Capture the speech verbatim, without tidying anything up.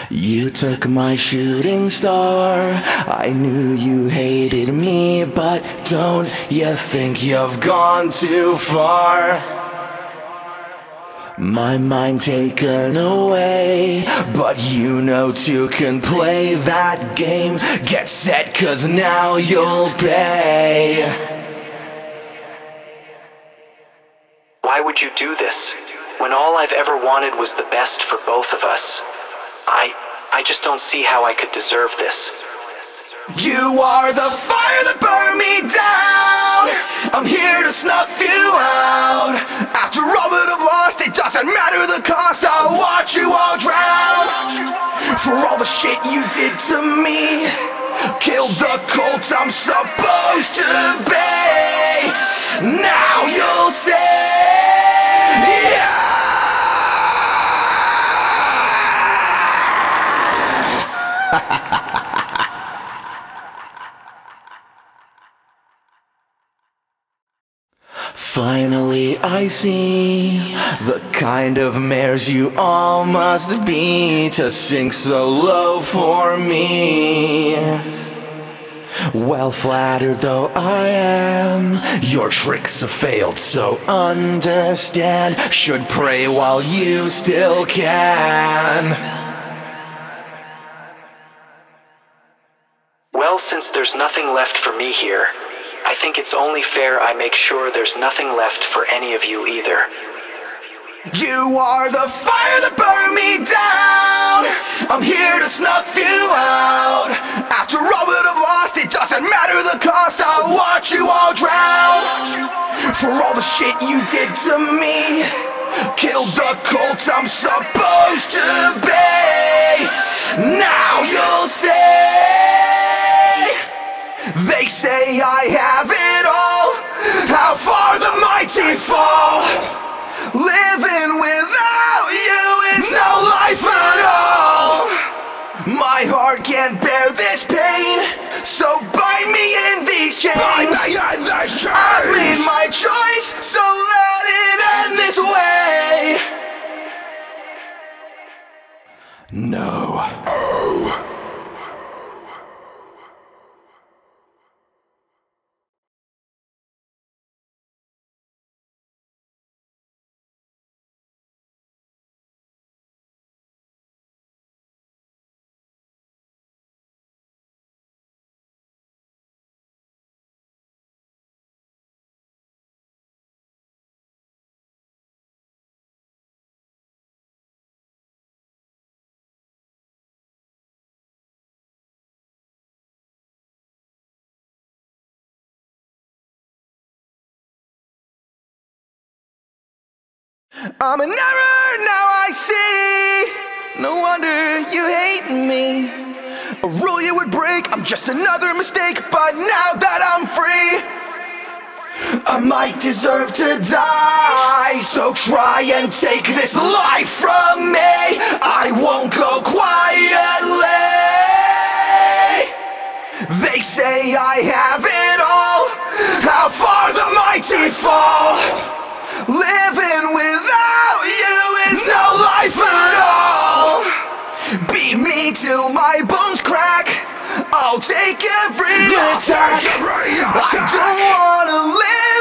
You took my shooting star. I knew you hated me, but don't you think you've gone too far? My mind taken away, but you know two can play that game. Get set, cause now you'll pay. Why would you do this, when all I've ever wanted was the best for both of us? I... I just don't see how I could deserve this. You are the fire that burned me down. I'm here to snuff you out. After all that I've lost, it doesn't matter the cost. I'll watch you all drown. For all the shit you did to me, killed the cult I'm supposed to be. Now you'll say, yeah. Finally I see the kind of mares you all must be to sink so low for me. Well flattered though I am, your tricks have failed, so understand. Should pray while you still can. Well, since there's nothing left for me here, I think it's only fair I make sure there's nothing left for any of you either. You are the fire that burned me down. I'm here to snuff you out. After all that I've lost, it doesn't matter the cost. I'll watch you all drown. For all the shit you did to me, killed the cult I'm supposed to be. Now you'll say, they say I have it all. How far the mighty fall. Living without you is no life at all. My heart can't bear this pain, so bind me in these chains. Bind me in these chains. I've made my choice, so let it end this way. No. Oh. I'm an error, now I see. No wonder you hate me. A rule you would break, I'm just another mistake. But now that I'm free, I might deserve to die. So try and take this life from me. I won't go quietly. They say I have it all. How far the mighty fall. Living without you is no life at all. Beat me till my bones crack. I'll take every attack. I don't wanna live